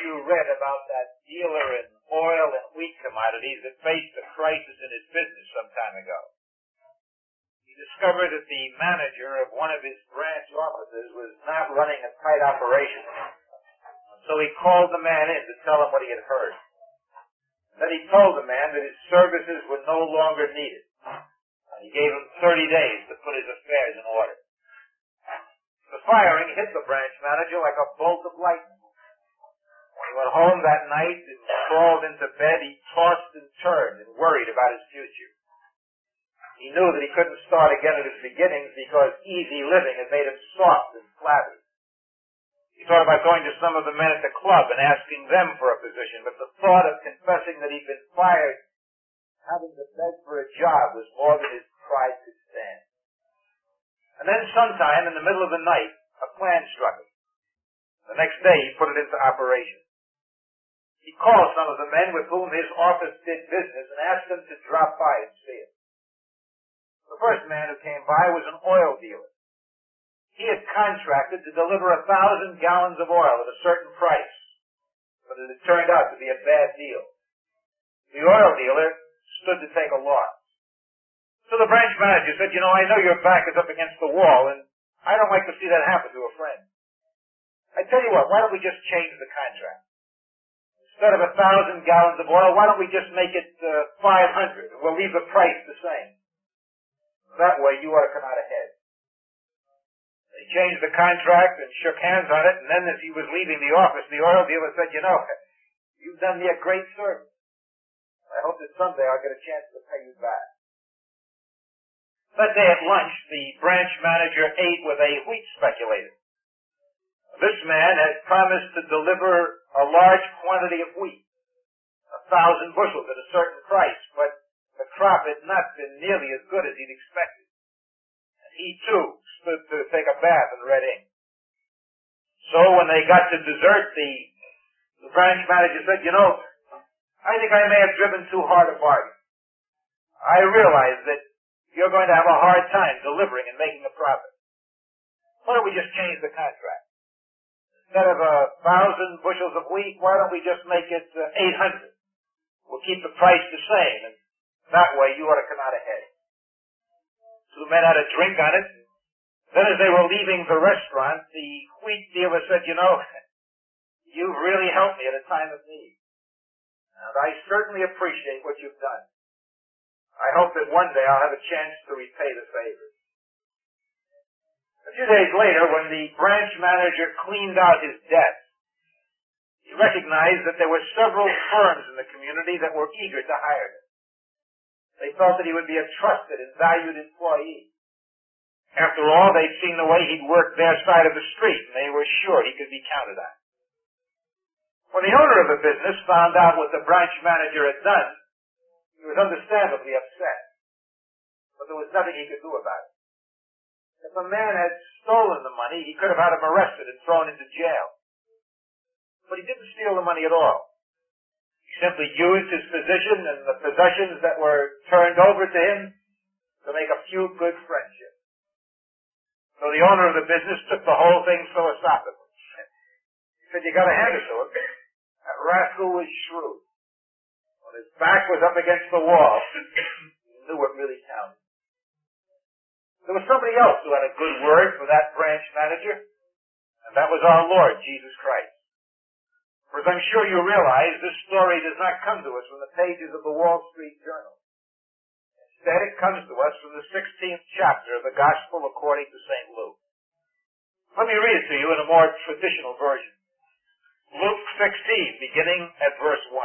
you read about that dealer in oil and wheat commodities that faced a crisis in his business some time ago. He discovered that the manager of one of his branch offices was not running a tight operation. So he called the man in to tell him what he had heard. Then he told the man that his services were no longer needed. He gave him 30 days to put his affairs in order. The firing hit the branch manager like a bolt of lightning. When he went home that night and crawled into bed, he tossed and turned and worried about his future. He knew that he couldn't start again at his beginnings because easy living had made him soft and flabby. He thought about going to some of the men at the club and asking them for a position, but the thought of confessing that he'd been fired, having to beg for a job, was more than his pride could stand. And then sometime in the middle of the night, a plan struck him. The next day, he put it into operation. He called some of the men with whom his office did business and asked them to drop by and see him. The first man who came by was an oil dealer. He had contracted to deliver 1,000 gallons of oil at a certain price, but it had turned out to be a bad deal. The oil dealer stood to take a loss. So the branch manager said, I know your back is up against the wall, and I don't like to see that happen to a friend. I tell you what, why don't we just change the contract? Instead of 1,000 gallons of oil, why don't we just make it 500, and we'll leave the price the same. That way you ought to come out ahead. They changed the contract and shook hands on it, and then as he was leaving the office, the oil dealer said, you've done me a great service. I hope that someday I'll get a chance to pay you back. That day at lunch, the branch manager ate with a wheat speculator. This man had promised to deliver a large quantity of wheat, 1,000 bushels at a certain price, but the crop had not been nearly as good as he'd expected. And he, too, stood to take a bath in red ink. So when they got to dessert, the branch manager said, I think I may have driven too hard a bargain. I realize that you're going to have a hard time delivering and making a profit. Why don't we just change the contract? Instead of 1,000 bushels of wheat, why don't we just make it 800? We'll keep the price the same, and that way you ought to come out ahead. Two men had a drink on it. Then as they were leaving the restaurant, the wheat dealer said, you've really helped me at a time of need. And I certainly appreciate what you've done. I hope that one day I'll have a chance to repay the favor. A few days later, when the branch manager cleaned out his debt, he recognized that there were several firms in the community that were eager to hire him. They felt that he would be a trusted and valued employee. After all, they'd seen the way he'd worked their side of the street, and they were sure he could be counted on. When the owner of the business found out what the branch manager had done, he was understandably upset. But there was nothing he could do about it. If a man had stolen the money, he could have had him arrested and thrown into jail. But he didn't steal the money at all. He simply used his position and the possessions that were turned over to him to make a few good friendships. So the owner of the business took the whole thing philosophically. He said, you got to hand it to him. That rascal was shrewd. When his back was up against the wall, he knew what really counted. There was somebody else who had a good word for that branch manager, and that was our Lord Jesus Christ. For as I'm sure you realize, this story does not come to us from the pages of the Wall Street Journal. Instead, it comes to us from the 16th chapter of the Gospel according to St. Luke. Let me read it to you in a more traditional version. Luke 16, beginning at verse 1.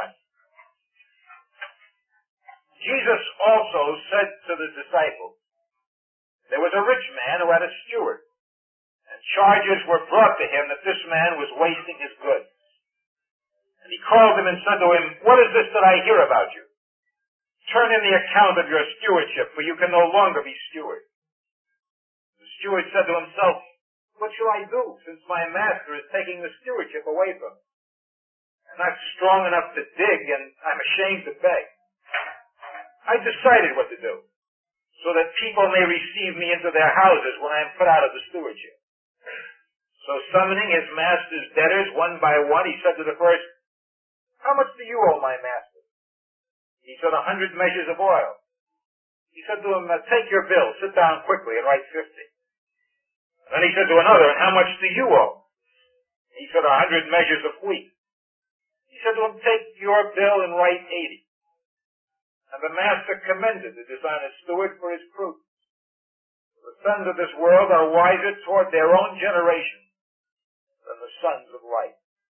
Jesus also said to the disciples, there was a rich man who had a steward, and charges were brought to him that this man was wasting his goods. And he called him and said to him, what is this that I hear about you? Turn in the account of your stewardship, for you can no longer be steward. The steward said to himself, what shall I do, since my master is taking the stewardship away from me? I'm not strong enough to dig, and I'm ashamed to beg. I decided what to do, so that people may receive me into their houses when I am put out of the stewardship. So So summoning his master's debtors one by one, he said to the first, "How much do you owe my master?" He said, 100 measures of oil. He said to him, "Take your bill, sit down quickly and write 50. Then he said to another, "And how much do you owe?" He said, 100 measures of wheat. He said to him, "Take your bill and write 80. And the master commended the dishonest steward for his prudence. The sons of this world are wiser toward their own generation than the sons of light."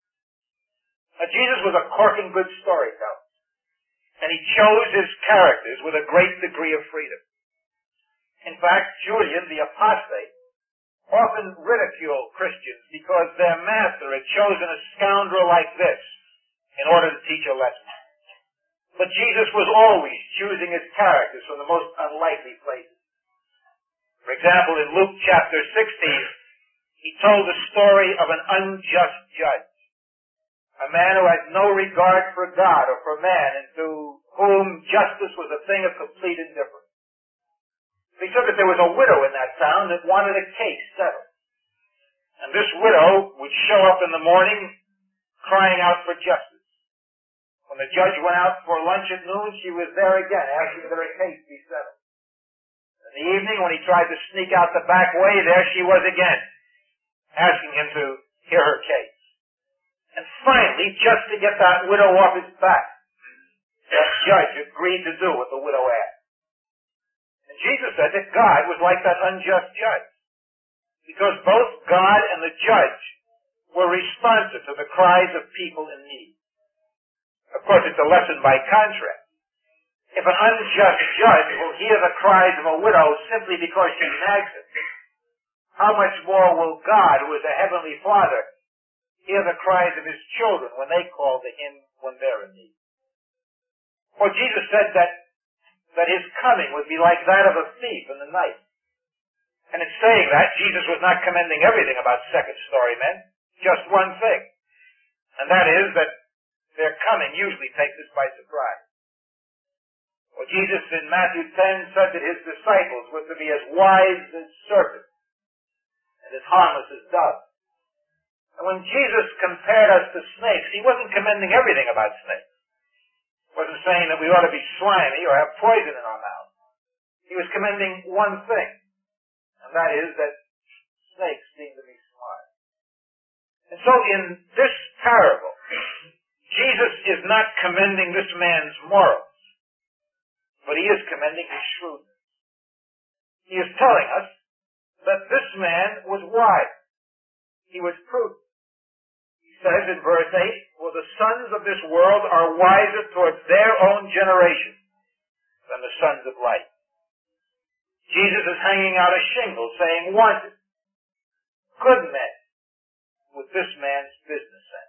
Now, Jesus was a corking good storyteller, and he chose his characters with a great degree of freedom. In fact, Julian the apostate often ridiculed Christians because their master had chosen a scoundrel like this in order to teach a lesson. But Jesus was always choosing his characters from the most unlikely places. For example, in Luke chapter 16, he told the story of an unjust judge, a man who had no regard for God or for man, and to whom justice was a thing of complete indifference. He said that there was a widow in that town that wanted a case settled. And this widow would show up in the morning crying out for justice. When the judge went out for lunch at noon, she was there again, asking that her case be settled. In the evening, when he tried to sneak out the back way, there she was again, asking him to hear her case. And finally, just to get that widow off his back, that judge agreed to do what the widow asked. And Jesus said that God was like that unjust judge, because both God and the judge were responsive to the cries of people in need. Of course, it's a lesson by contrast. If an unjust judge will hear the cries of a widow simply because she nags him, how much more will God, who is a heavenly Father, hear the cries of his children when they call to him when they're in need? Or Jesus said that his coming would be like that of a thief in the night. And in saying that, Jesus was not commending everything about second-story men, just one thing. And that is that their coming usually takes us by surprise. Well, Jesus in Matthew 10 said that his disciples were to be as wise as serpents and as harmless as doves. And when Jesus compared us to snakes, he wasn't commending everything about snakes. He wasn't saying that we ought to be slimy or have poison in our mouths. He was commending one thing, and that is that snakes seem to be smart. And so in this parable, Jesus is not commending this man's morals, but he is commending his shrewdness. He is telling us that this man was wise. He was prudent. He says in verse 8, "For the sons of this world are wiser towards their own generation than the sons of light." Jesus is hanging out a shingle saying, "Wanted, good men with this man's business sense."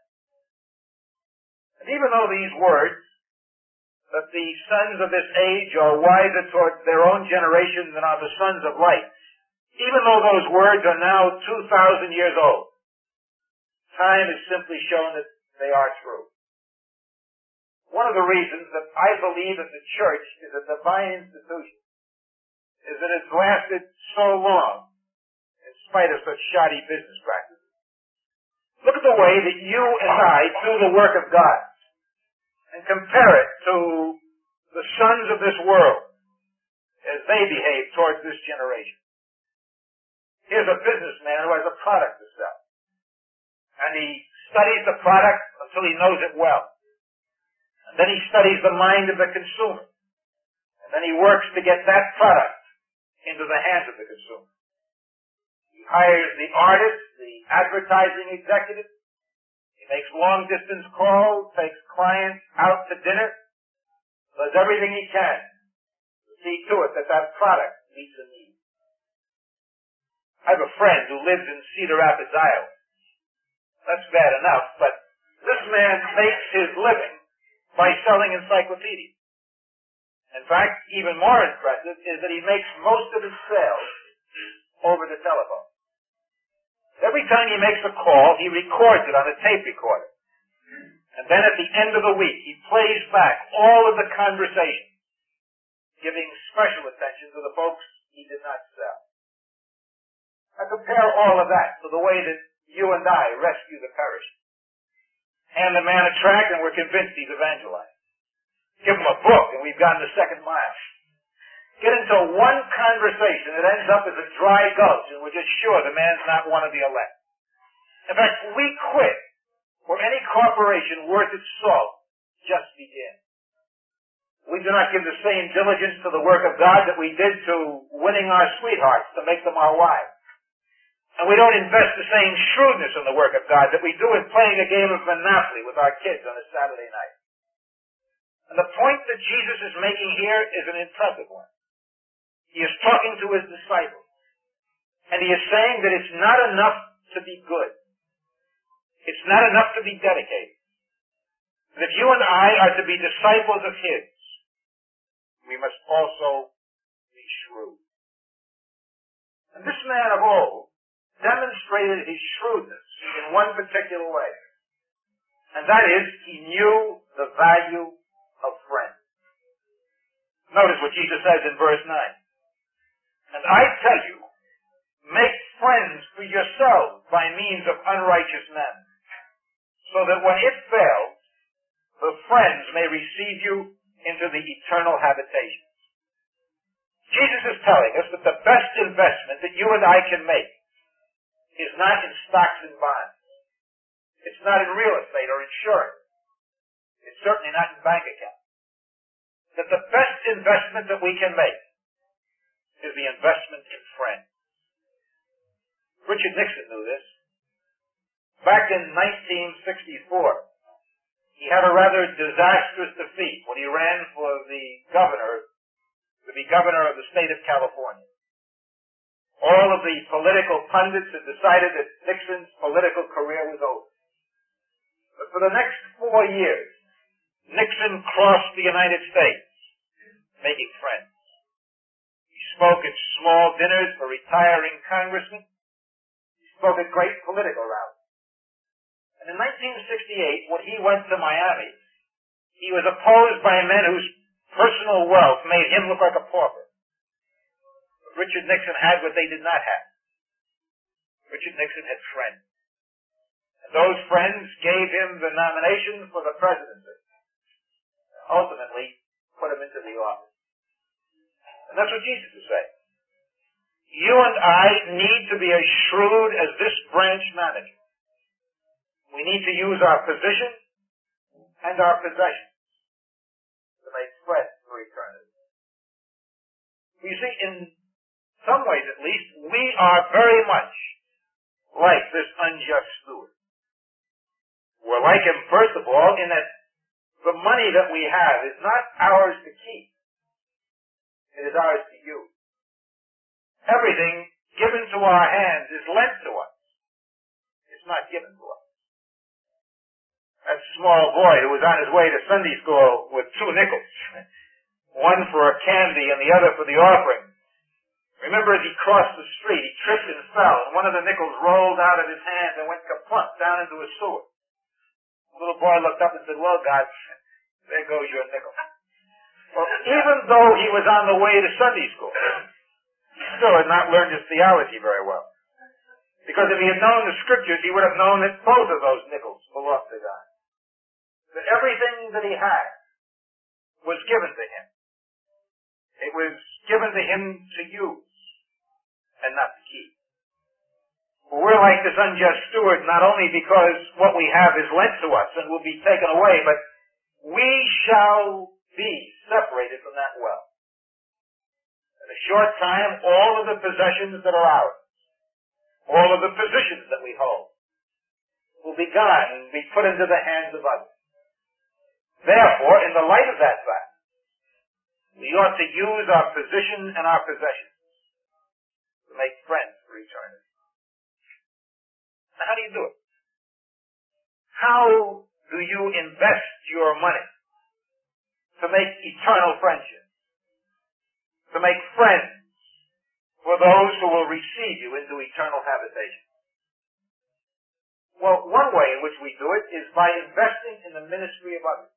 And even though these words, that the sons of this age are wiser towards their own generation than are the sons of light, even though those words are now 2,000 years old, time has simply shown that they are true. One of the reasons that I believe that the church is a divine institution is that it's lasted so long in spite of such shoddy business practices. Look at the way that you and I do the work of God, and compare it to the sons of this world as they behave towards this generation. Here's a businessman who has a product to sell, and he studies the product until he knows it well. And then he studies the mind of the consumer, and then he works to get that product into the hands of the consumer. He hires the artist, the advertising executive. He makes long-distance calls, takes clients out to dinner, does everything he can to see to it that that product meets a need. I have a friend who lives in Cedar Rapids, Iowa. That's bad enough, but this man makes his living by selling encyclopedias. In fact, even more impressive is that he makes most of his sales over the telephone. Every time he makes a call, he records it on a tape recorder. And then at the end of the week, he plays back all of the conversations, giving special attention to the folks he did not sell. Now compare all of that to the way that you and I rescue the perishing. Hand the man a tract and we're convinced he's evangelized. Give him a book and we've gotten the second mile. Get into one conversation that ends up as a dry gulch and we're just sure the man's not one of the elect. In fact, we quit for any corporation worth its salt just begin. We do not give the same diligence to the work of God that we did to winning our sweethearts to make them our wives. And we don't invest the same shrewdness in the work of God that we do in playing a game of Monopoly with our kids on a Saturday night. And the point that Jesus is making here is an impressive one. He is talking to his disciples. And he is saying that it's not enough to be good. It's not enough to be dedicated. That if you and I are to be disciples of his, we must also be shrewd. And this man of old demonstrated his shrewdness in one particular way. And that is, he knew the value of friends. Notice what Jesus says in verse 9. And I tell you, make friends for yourselves by means of unrighteous men, so that when it fails, the friends may receive you into the eternal habitations. Jesus is telling us that the best investment that you and I can make is not in stocks and bonds. It's not in real estate or insurance. It's certainly not in bank accounts. That the best investment that we can make is the investment in friends. Richard Nixon knew this. Back in 1964, he had a rather disastrous defeat when he ran for the governor, to be governor of the state of California. All of the political pundits had decided that Nixon's political career was over. But for the next 4 years, Nixon crossed the United States, making friends. He spoke at small dinners for retiring congressmen. He spoke at great political rallies. And in 1968, when he went to Miami, he was opposed by men whose personal wealth made him look like a pauper. But Richard Nixon had what they did not have. Richard Nixon had friends. And those friends gave him the nomination for the presidency. Ultimately, put him into the office. And that's what Jesus is saying. You and I need to be as shrewd as this branch manager. We need to use our position and our possessions to make friends for eternity. You see, in some ways at least, we are very much like this unjust steward. We're like him, first of all, in that the money that we have is not ours to keep. It is ours to use. Everything given to our hands is lent to us. It's not given to us. That small boy who was on his way to Sunday school with 2 nickels, one for a candy and the other for the offering. Remember, as he crossed the street, he tripped and fell, and one of the nickels rolled out of his hand and went kaplunk down into a sewer. The little boy looked up and said, well, God, there goes your nickel. Well, even though he was on the way to Sunday school, he still had not learned his theology very well. Because if he had known the scriptures, he would have known that both of those nickels belonged to God. That everything that he had was given to him. It was given to him to use and not to keep. Well, we're like this unjust steward not only because what we have is lent to us and will be taken away, but we shall be separated from that wealth. In a short time, all of the possessions that are ours, all of the positions that we hold, will be gone and be put into the hands of others. Therefore, in the light of that fact, we ought to use our position and our possessions to make friends for eternity. Now, how do you do it? How do you invest your money to make eternal friendships? To make friends for those who will receive you into eternal habitation? Well, one way in which we do it is by investing in the ministry of others.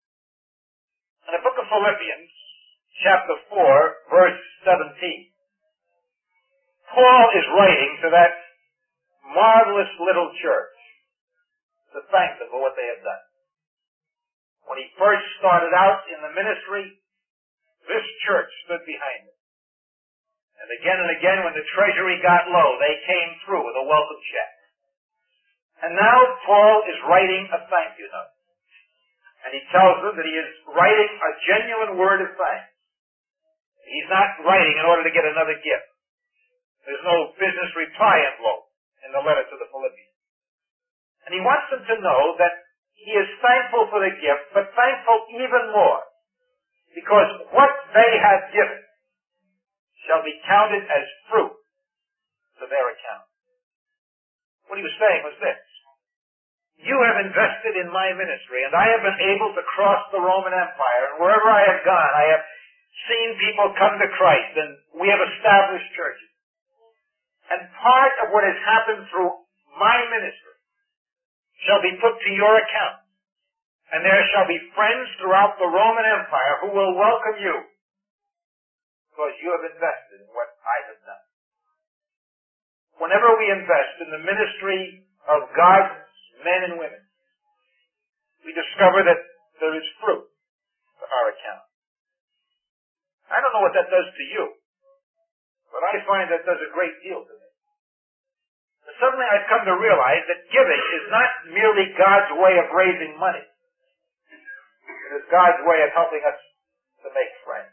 In the book of Philippians, chapter 4, verse 17, Paul is writing to that marvelous little church to thank them for what they have done. When he first started out in the ministry, this church stood behind him. And again, when the treasury got low, they came through with a welcome check. And now Paul is writing a thank you note. And he tells them that he is writing a genuine word of thanks. He's not writing in order to get another gift. There's no business reply envelope in the letter to the Philippians. And he wants them to know that he is thankful for the gift, but thankful even more because what they have given shall be counted as fruit to their account. What he was saying was this: you have invested in my ministry, and I have been able to cross the Roman Empire, and wherever I have gone, I have seen people come to Christ, and we have established churches. And part of what has happened through my ministry shall be put to your account. And there shall be friends throughout the Roman Empire who will welcome you because you have invested in what I have done. Whenever we invest in the ministry of God's men and women, we discover that there is fruit to our account. I don't know what that does to you, but I find that does a great deal to me. Suddenly I've come to realize that giving is not merely God's way of raising money. It is God's way of helping us to make friends.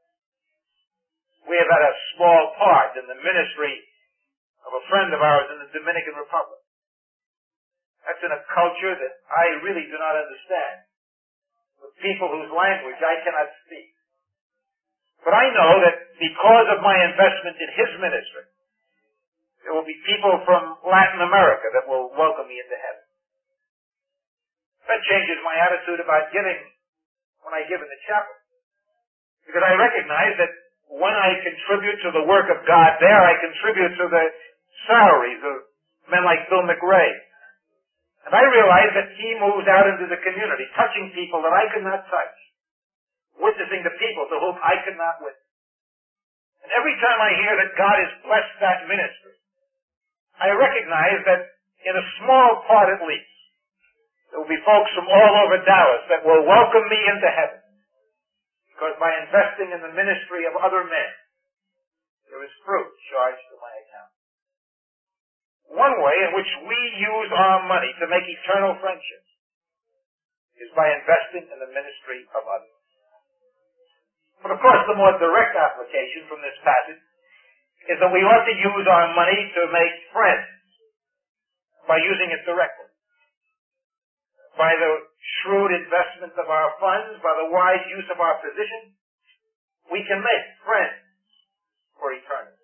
We have had a small part in the ministry of a friend of ours in the Dominican Republic. That's in a culture that I really do not understand, with people whose language I cannot speak. But I know that because of my investment in his ministry, there will be people from Latin America that will welcome me into heaven. That changes my attitude about giving when I give in the chapel. Because I recognize that when I contribute to the work of God there, I contribute to the salaries of men like Bill McRae. And I realize that he moves out into the community, touching people that I could not touch, witnessing to people to whom I could not witness. And every time I hear that God has blessed that ministry, I recognize that in a small part at least, there will be folks from all over Dallas that will welcome me into heaven. Because by investing in the ministry of other men, there is fruit charged to my account. One way in which we use our money to make eternal friendships is by investing in the ministry of others. But of course, the more direct application from this passage is that we ought to use our money to make friends by using it directly. By the shrewd investment of our funds, by the wise use of our position, we can make friends for eternity.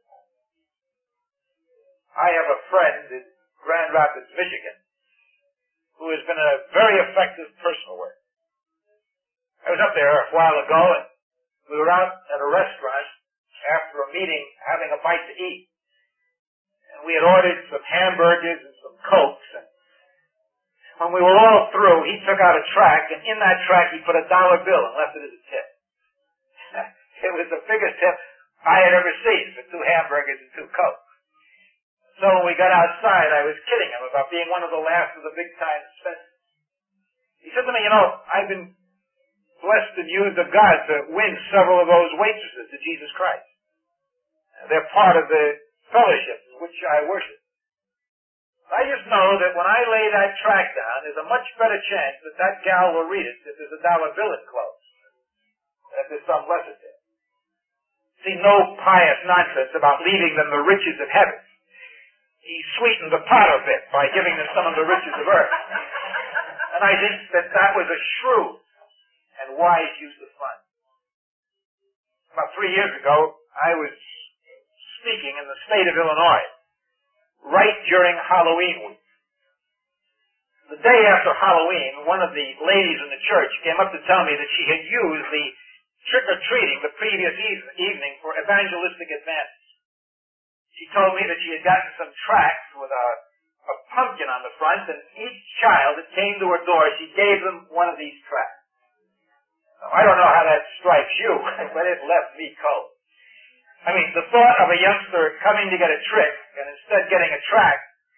I have a friend in Grand Rapids, Michigan, who has been a very effective personal worker. I was up there a while ago, and we were out at a restaurant after a meeting having a bite to eat. And we had ordered some hamburgers and some Cokes, and when we were all through, he took out a tract, and in that tract he put $1 bill and left it as a tip. It was the biggest tip I had ever seen for 2 hamburgers and 2 Cokes. So when we got outside, I was kidding him about being one of the last of the big-time spenders. He said to me, I've been blessed and used of God to win several of those waitresses to Jesus Christ. They're part of the fellowship in which I worship. I just know that when I lay that tract down, there's a much better chance that that gal will read it if there's $1 bill enclosed than if there's some lesser tip. See, no pious nonsense about leaving them the riches of heaven. He sweetened the pot a bit by giving them some of the riches of earth. And I think that that was a shrewd and wise use of funds. About 3 years ago, I was speaking in the state of Illinois, right during Halloween week. The day after Halloween, one of the ladies in the church came up to tell me that she had used the trick-or-treating the previous evening for evangelistic advantage. She told me that she had gotten some tracts with a pumpkin on the front, and each child that came to her door, she gave them one of these tracts. Now, I don't know how that strikes you, but it left me cold. I mean, the thought of a youngster coming to get a trick and instead getting a tract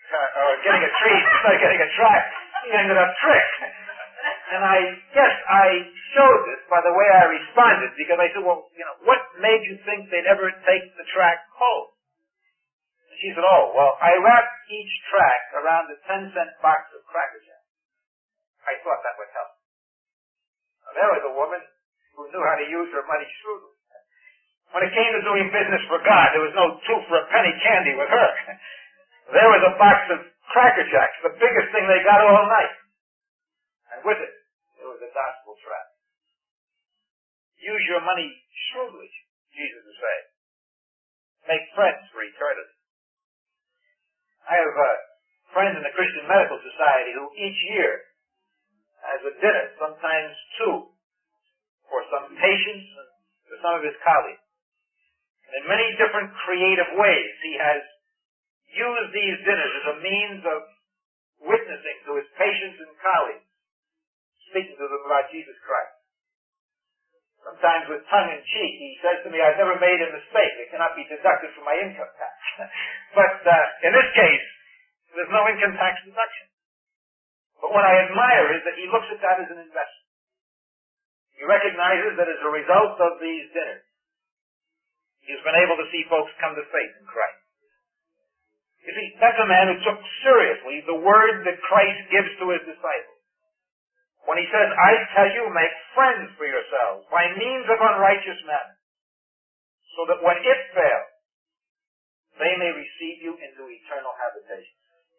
or getting a treat instead of getting a track, he ended up tricked. And I guess I showed this by the way I responded, because I said, well, what made you think they'd ever take the track home? And she said, oh, well, I wrapped each track around a 10-cent box of Cracker Jacks. I thought that would help. Now, there was a woman who knew how to use her money shrewdly. When it came to doing business for God, there was no two for a penny candy with her. There was a box of Cracker Jacks, the biggest thing they got all night. And with it, there was a gospel trap. Use your money shrewdly, Jesus is saying. Make friends for eternity. I have a friend in the Christian Medical Society who each year has a dinner, sometimes two, for some patients and for some of his colleagues. And in many different creative ways, he has used these dinners as a means of witnessing to his patients and colleagues, speaking to them about Jesus Christ. Sometimes with tongue in cheek, he says to me, I've never made a mistake. It cannot be deducted from my income tax. But in this case, there's no income tax deduction. But what I admire is that he looks at that as an investment. He recognizes that as a result of these dinners, he's been able to see folks come to faith in Christ. You see, that's a man who took seriously the word that Christ gives to his disciples. When he says, I tell you, make friends for yourselves by means of unrighteous mammon, so that when it fails, they may receive you into eternal habitation.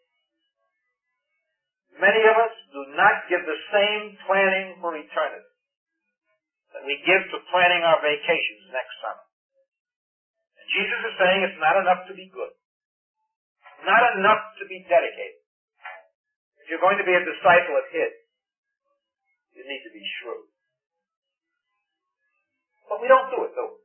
Many of us do not give the same planning for eternity that we give to planning our vacations next summer. And Jesus is saying it's not enough to be good. Not enough to be dedicated. If you're going to be a disciple of his, you need to be shrewd. But we don't do it, do we?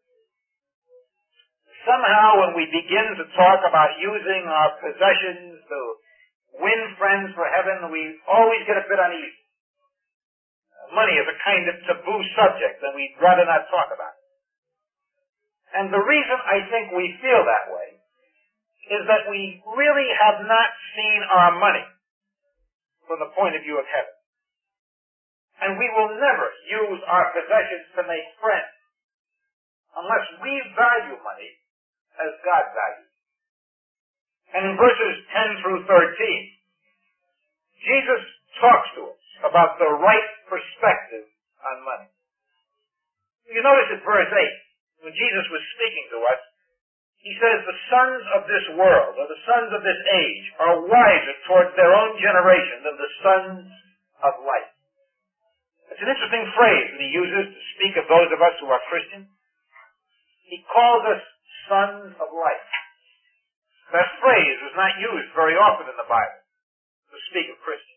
Somehow when we begin to talk about using our possessions to win friends for heaven, we always get a bit uneasy. Money is a kind of taboo subject, and we'd rather not talk about it. And the reason I think we feel that way is that we really have not seen our money from the point of view of heaven. And we will never use our possessions to make friends unless we value money as God values. And in verses 10 through 13, Jesus talks to us about the right perspective on money. You notice at verse 8, when Jesus was speaking to us, he says the sons of this world, or the sons of this age, are wiser towards their own generation than the sons of light. It's an interesting phrase that he uses to speak of those of us who are Christians. He calls us sons of light. That phrase is not used very often in the Bible to speak of Christians.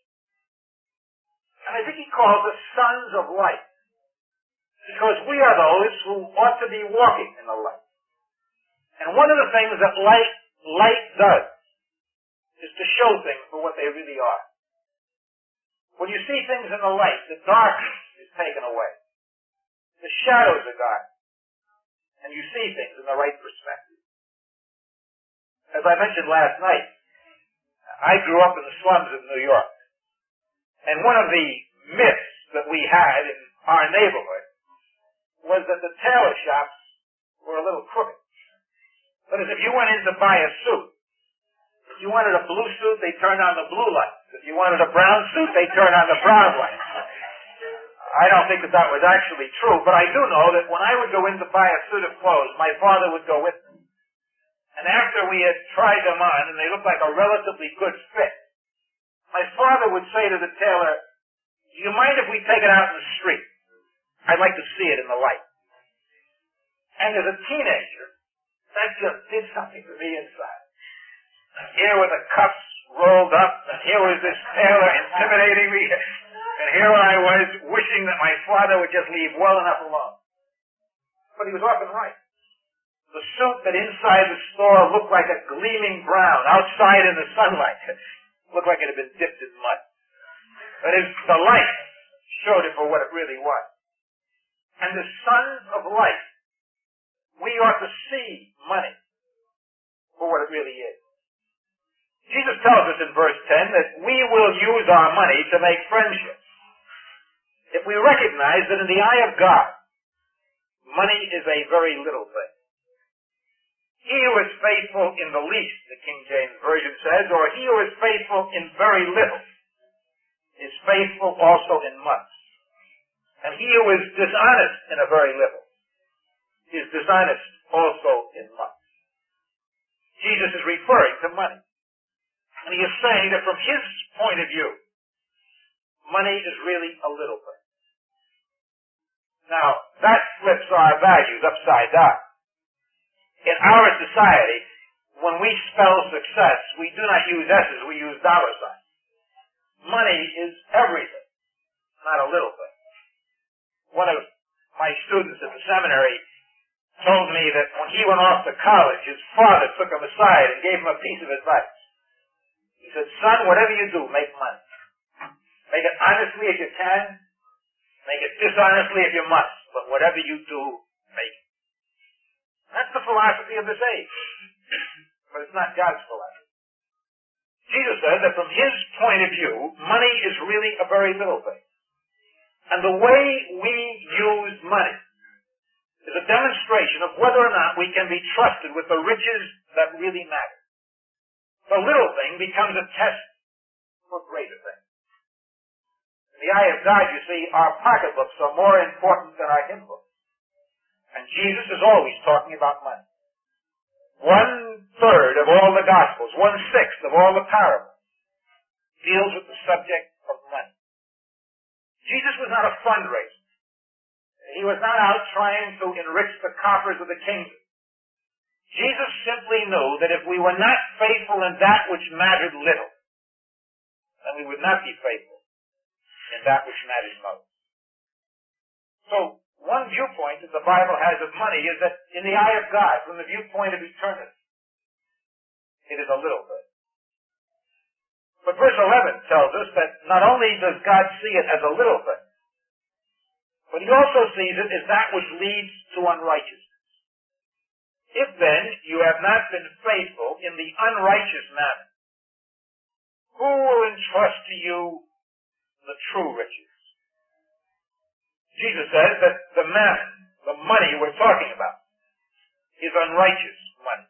And I think he calls us sons of light because we are those who ought to be walking in the light. And one of the things that light does is to show things for what they really are. When you see things in the light, the darkness is taken away. The shadows are gone. And you see things in the right perspective. As I mentioned last night, I grew up in the slums of New York. And one of the myths that we had in our neighborhood was that the tailor shops were a little crooked. That is, if you went in to buy a suit, if you wanted a blue suit, they turned on the blue lights. If you wanted a brown suit, they turned on the brown lights. I don't think that was actually true, but I do know that when I would go in to buy a suit of clothes, my father would go with me. And after we had tried them on, and they looked like a relatively good fit, my father would say to the tailor, do you mind if we take it out in the street? I'd like to see it in the light. And as a teenager, that just did something to me inside. Here were the cuffs rolled up, and here was this tailor intimidating me, and here I was wishing that my father would just leave well enough alone. But he was often right. The suit that inside the store looked like a gleaming brown, outside in the sunlight, looked like it had been dipped in mud. That is, the light showed it for what it really was. And the sons of light, we ought to see money for what it really is. Jesus tells us in verse 10 that we will use our money to make friendships. If we recognize that in the eye of God, money is a very little thing. He who is faithful in the least, the King James Version says, or he who is faithful in very little, is faithful also in much. And he who is dishonest in a very little, is dishonest also in much. Jesus is referring to money. And he is saying that from his point of view, money is really a little thing. Now, that flips our values upside down. In our society, when we spell success, we do not use S's, we use dollar signs. Money is everything, not a little thing. One of my students at the seminary told me that when he went off to college, his father took him aside and gave him a piece of advice. He said, son, whatever you do, make money. Make it honestly if you can, make it dishonestly if you must, but whatever you do, make it. That's the philosophy of this age. But it's not God's philosophy. Jesus said that from his point of view, money is really a very little thing. And the way we use money is a demonstration of whether or not we can be trusted with the riches that really matter. The little thing becomes a test for greater things. In the eye of God, you see, our pocketbooks are more important than our hymn books. And Jesus is always talking about money. 1/3 of all the Gospels, 1/6 of all the parables deals with the subject of money. Jesus was not a fundraiser. He was not out trying to enrich the coffers of the kingdom. Jesus simply knew that if we were not faithful in that which mattered little, then we would not be faithful in that which matters most. So, one viewpoint that the Bible has of money is that in the eye of God, from the viewpoint of eternity, it is a little bit. But verse 11 tells us that not only does God see it as a little thing, but he also sees it as that which leads to unrighteousness. If then you have not been faithful in the unrighteous mammon, who will entrust to you the true riches? Jesus says that the mammon, the money we're talking about, is unrighteous money.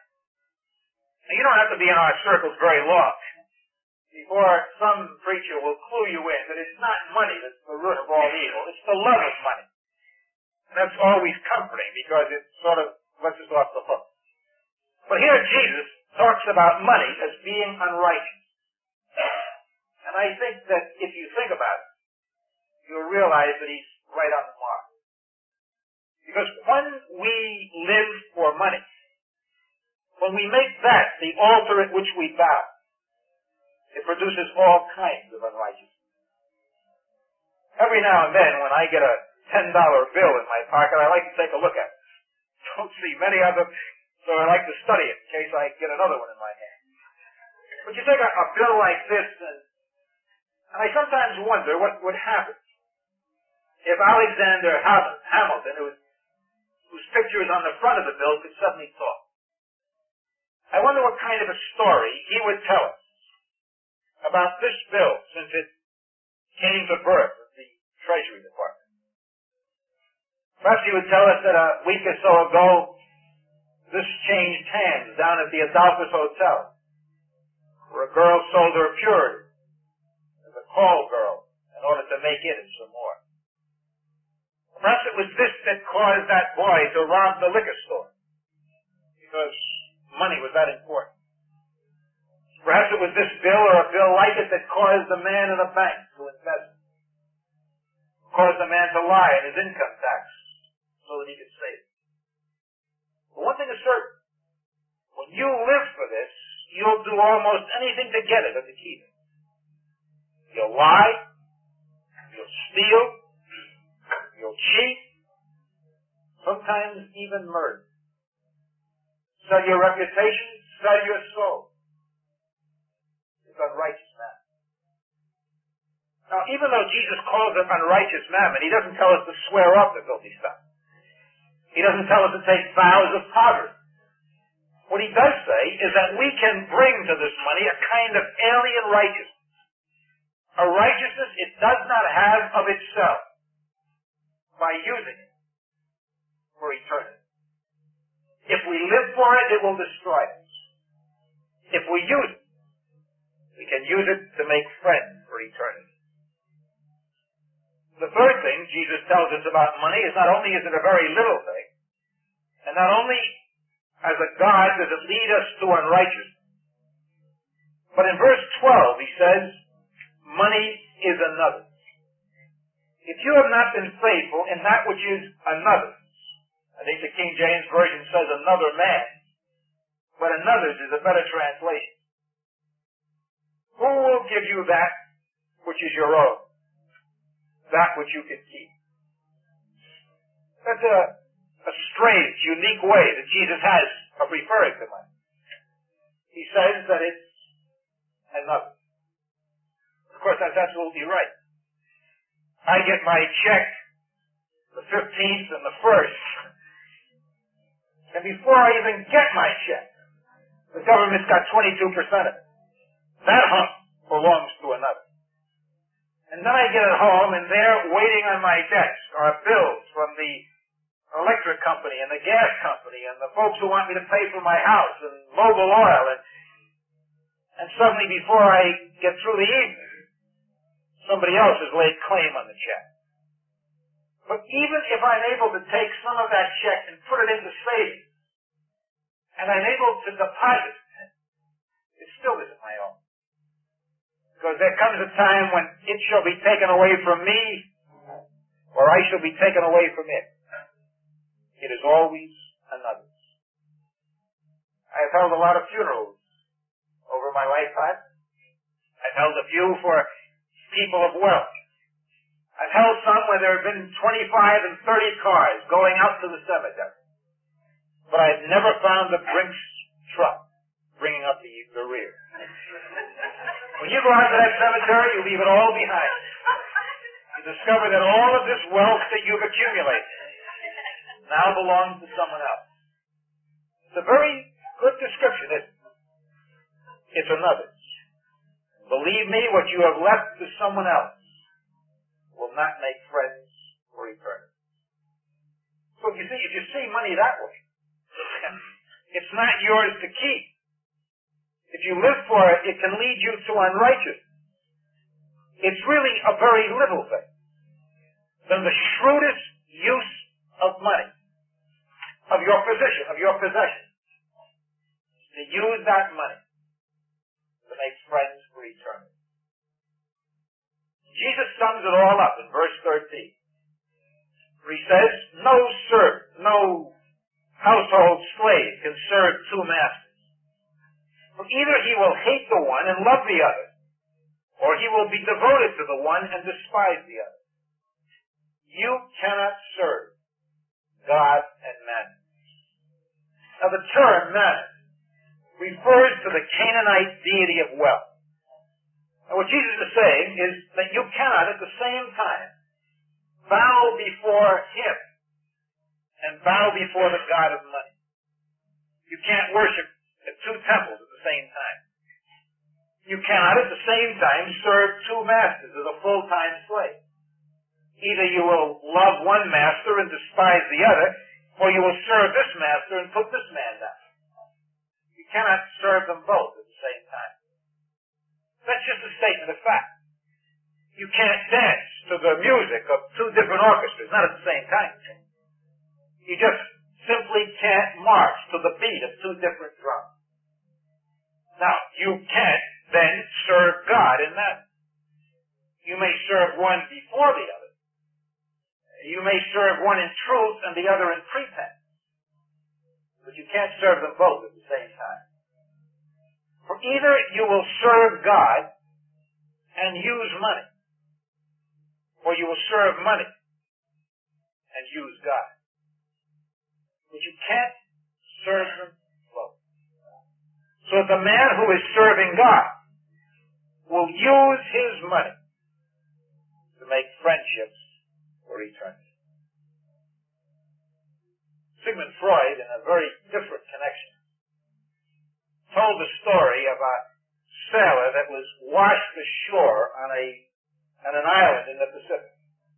Now, you don't have to be in our circles very long before some preacher will clue you in that it's not money that's the root of all evil. It's the love of money. And that's always comforting because it sort of lets us off the hook. But here Jesus talks about money as being unrighteous. And I think that if you think about it, you'll realize that he's right on the mark. Because when we live for money, when we make that the altar at which we bow, it produces all kinds of unrighteousness. Every now and then when I get a $10 bill in my pocket, I like to take a look at it. Don't see many of them, so I like to study it in case I get another one in my hand. But you take a bill like this, and I sometimes wonder what would happen if Alexander Hamilton, whose picture is on the front of the bill, could suddenly talk. I wonder what kind of a story he would tell us about this bill since it came to birth at the Treasury Department. Perhaps he would tell us that a week or so ago, this changed hands down at the Adolphus Hotel, where a girl sold her purity as a call girl in order to make it and some more. Perhaps it was this that caused that boy to rob the liquor store, because money was that important. Perhaps it was this bill or a bill like it that caused the man in the bank to invest, caused the man to lie in his income tax so that he could save it. But one thing is certain, when you live for this, you'll do almost anything to get it or to keep it. You'll lie, you'll steal, you'll cheat, sometimes even murder. Sell your reputation, sell your soul. It's unrighteous mammon. Now, even though Jesus calls it unrighteous mammon, he doesn't tell us to swear off the filthy stuff. He doesn't tell us to take vows of poverty. What What he does say is that we can bring to this money a kind of alien righteousness. A righteousness it does not have of itself by using it for eternity. If we live for it, it will destroy us. If we use it, we can use it to make friends for eternity. The third thing Jesus tells us about money is not only is it a very little thing, and not only as a God does it lead us to unrighteousness, but in verse 12 he says, money is another. If you have not been faithful in that which is another, I think the King James Version says another man, but another's is a better translation. Who will give you that which is your own? That which you can keep. That's a strange, unique way that Jesus has of referring to money. He says that it's another. Of course, that's absolutely right. I get my check the 15th and the 1st, and before I even get my check, the government's got 22% of it. That hump belongs to another. And then I get it home, and there, waiting on my desk, are bills from the electric company and the gas company and the folks who want me to pay for my house and Mobil Oil, and suddenly before I get through the evening, somebody else has laid claim on the check. But even if I'm able to take some of that check and put it into savings, and I'm able to deposit it, it still isn't my own. Because there comes a time when it shall be taken away from me, or I shall be taken away from it. It is always another's. I have held a lot of funerals over my lifetime. I've held a few for people of wealth. I've held some where there have been 25 and 30 cars going out to the cemetery. But I've never found the Brinks truck bringing up the rear. When you go out to that cemetery, you leave it all behind. You discover that all of this wealth that you've accumulated now belongs to someone else. It's a very good description, isn't it? It's another's. Believe me, what you have left to someone else will not make friends for eternity. So if you see money that way, it's not yours to keep. If you live for it, it can lead you to unrighteousness. It's really a very little thing. Then the shrewdest use of money, of your position, of your possession, to use that money to make friends for eternity. Jesus sums it all up in verse 13. Where he says, no household slave can serve two masters. For either he will hate the one and love the other, or he will be devoted to the one and despise the other. You cannot serve God and mammon. Now the term mammon refers to the Canaanite deity of wealth. And what Jesus is saying is that you cannot at the same time bow before him and bow before the God of money. You can't worship at two temples at the same time. You cannot at the same time serve two masters as a full-time slave. Either you will love one master and despise the other, or you will serve this master and put this man down. You cannot serve them both at the same time. That's just a statement of fact. You can't dance to the music of two different orchestras, not at the same time. You just simply can't march to the beat of two different drums. Now, you can't then serve God in that. You may serve one before the other. You may serve one in truth and the other in pretense. But you can't serve them both at the same time. For either you will serve God and use money, or you will serve money and use God. But you can't serve them both. So the man who is serving God will use his money to make friendships for eternity. Sigmund Freud, in a very different connection, told the story of a sailor that was washed ashore on an island in the Pacific.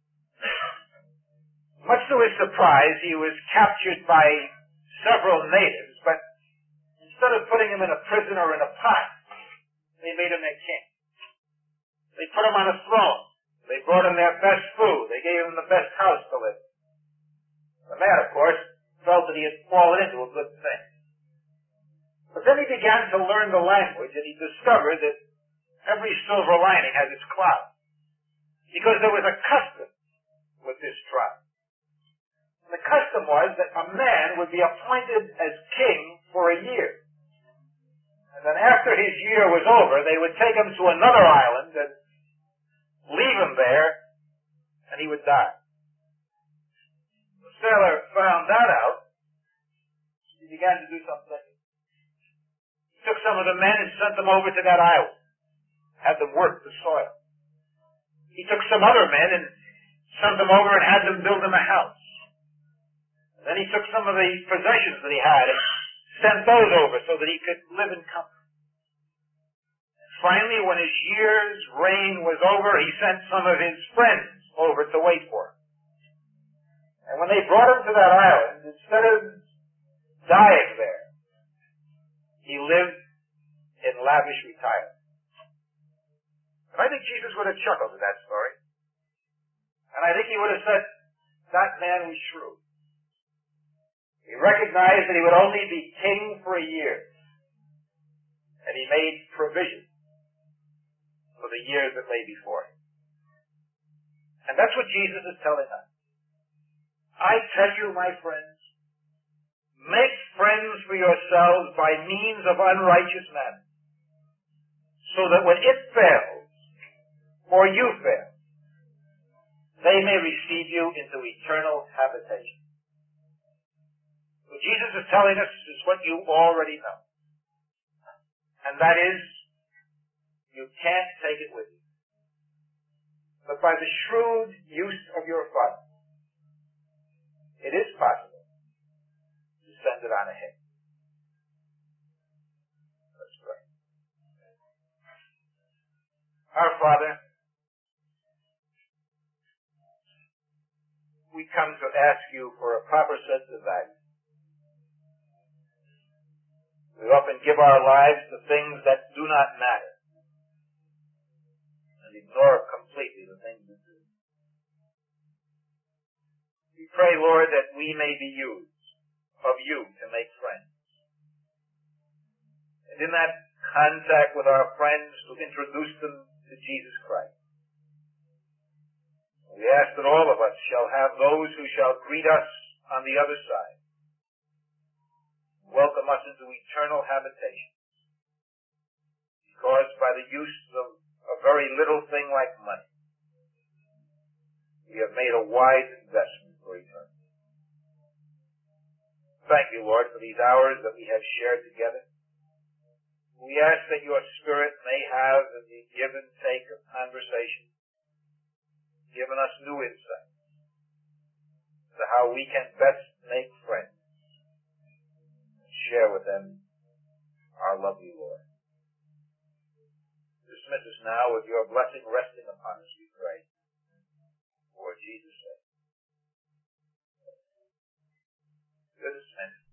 Much to his surprise, he was captured by several natives, but instead of putting him in a prison or in a pot, they made him their king. They put him on a throne. They brought him their best food. They gave him the best house to live in. The man, of course, felt that he had fallen into a good thing. But then he began to learn the language, and he discovered that every silver lining has its cloud. Because there was a custom with this tribe. And the custom was that a man would be appointed as king for a year. And then after his year was over, they would take him to another island and leave him there, and he would die. The sailor found that out. He began to do something. He took some of the men and sent them over to that island, had them work the soil. He took some other men and sent them over and had them build him a house. And then he took some of the possessions that he had and sent those over so that he could live in comfort. And finally, when his year's reign was over, he sent some of his friends over to wait for him. And when they brought him to that island, instead of dying there, he lived in lavish retirement. And I think Jesus would have chuckled at that story. And I think he would have said, that man was shrewd. He recognized that he would only be king for a year. And he made provision for the years that lay before him. And that's what Jesus is telling us. I tell you, my friends, make friends for yourselves by means of unrighteous mammon, so that when it fails, or you fail, they may receive you into eternal habitation. What Jesus is telling us is what you already know. And that is, you can't take it with you. But by the shrewd use of your funds, it is possible to send it on ahead. Let's pray. Our Father, we come to ask you for a proper sense of value. We often give our lives to things that do not matter and ignore completely the things that do. We pray, Lord, that we may be used of you to make friends. And in that contact with our friends, to introduce them to Jesus Christ. We ask that all of us shall have those who shall greet us on the other side, welcome us into eternal habitation, because by the use of a very little thing like money, we have made a wise investment for eternity. Thank you, Lord, for these hours that we have shared together. We ask that your Spirit may have, in the give and take of conversation, given us new insight to how we can best make friends and share with them our love you, Lord. Dismiss us now with your blessing resting upon us, we pray. For Jesus' sake. Good as